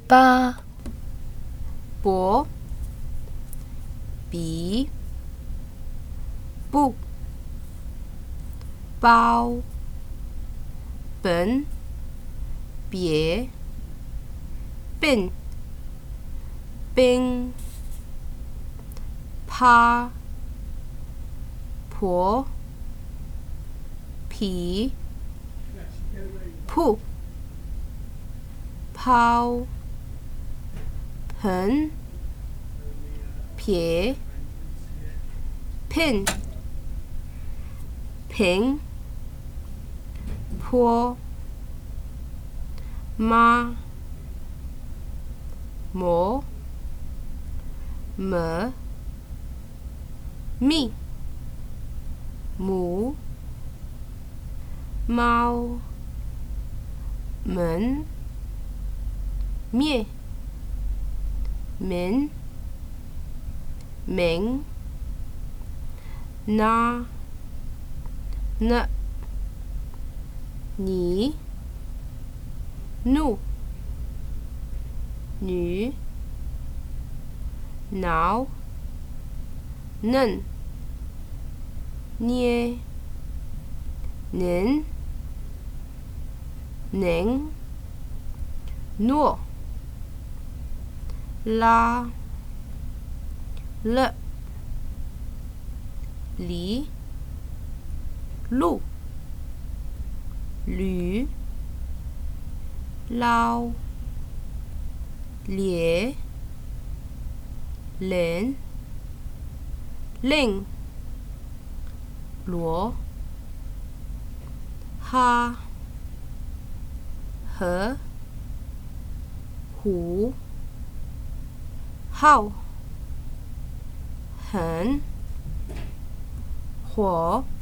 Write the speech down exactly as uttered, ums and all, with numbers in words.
八博比不包本别并冰趴婆皮铺抛盆撇pin平坡妈磨么咪母猫门灭min明那那你怒女挠嫩捏您宁诺拉了离路驴捞咧连令罗哈和虎号很火